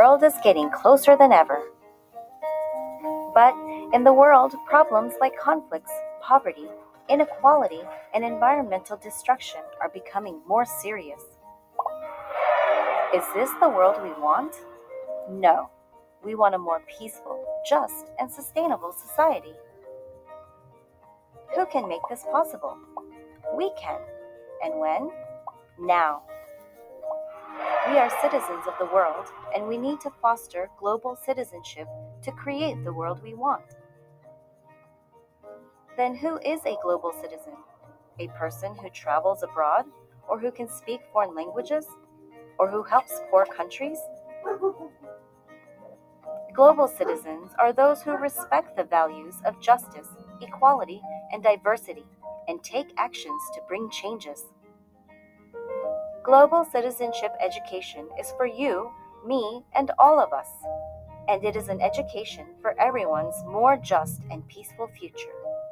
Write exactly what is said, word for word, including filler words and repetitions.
world is getting closer than ever. But in the world, problems like conflicts, poverty, inequality, and environmental destruction are becoming more serious. Is this the world we want? No. We want a more peaceful, just, and sustainable society. Who can make this possible? We can. And when? Now. We are citizens of the world, and we need to foster global citizenship to create the world we want. Then who is a global citizen? A person who travels abroad, or who can speak foreign languages, or who helps poor countries? Global citizens are those who respect the values of justice, equality, and diversity, and take actions to bring changes. Global citizenship education is for you, me, and all of us, and it is an education for everyone's more just and peaceful future.